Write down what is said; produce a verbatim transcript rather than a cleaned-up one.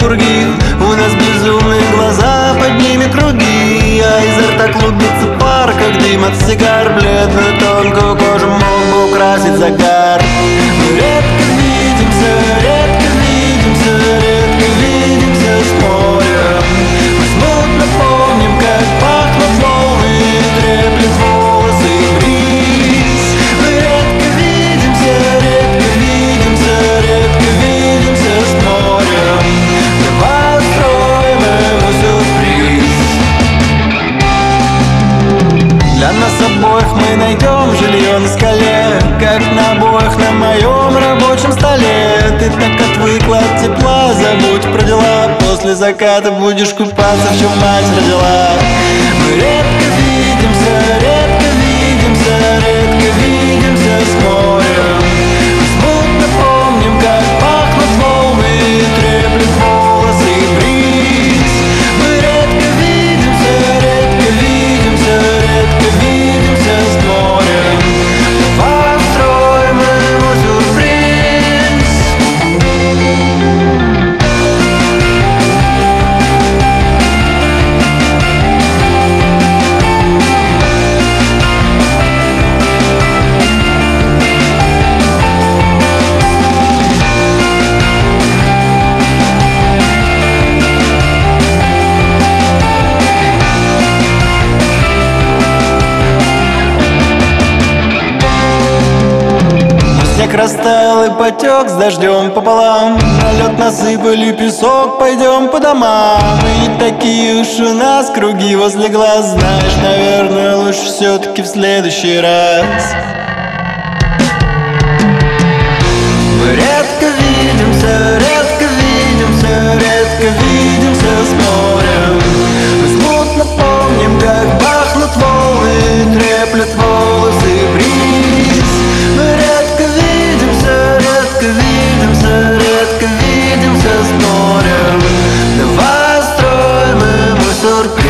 других. У нас безумные глаза, под ними круги, а изо рта клубится пар, как дым от сигар. Бледную тонкую кожу мог бы украсить загар. Мы редко видимся, редко видимся, редко видимся с морем. Мы смутно помним, как пахнут волны, треплет волосы и бриз. Мы редко видимся, редко видимся, редко видимся с морем. Давай устроим ему сюрприз. Для нас обоих мы найдем жилье на скале, как на обоих на моем рабочем столе. Ты так отвыкла от тепла, забудь про дела. После заката будешь купаться, в чем мать родила. Мы редко видимся, редко видимся, редко видимся с морем. Мы смутно помним, как пахнут волны, треплет волосы и бриз. Мы редко видимся, редко видимся, редко видимся с морем. Давай устроим ему сюрприз. Снег растаял и потек с дождем пополам. На лед насыпали песок, пойдем по домам. Мы не такие уж у нас круги возле глаз. Знаешь, наверное, лучше все-таки в следующий раз. Мы редко видимся, редко видимся, редко видимся с морем. Мы смутно помним, как пахнут волны, треплет волосы и бриз. Мы редко видимся, редко видимся, редко видимся с морем. Давай устроим ему сюрприз.